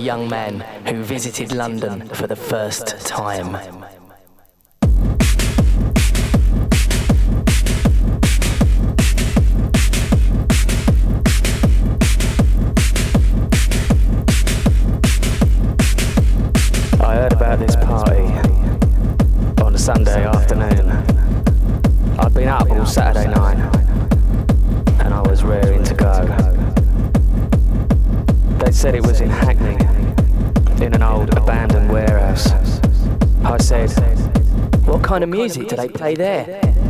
young man who visited London for the first time. I heard about this party on a Sunday afternoon. I'd been up all Saturday night and I was raring to go. They said it was in Hackney, in an old abandoned warehouse. I said, What kind of music do they play there?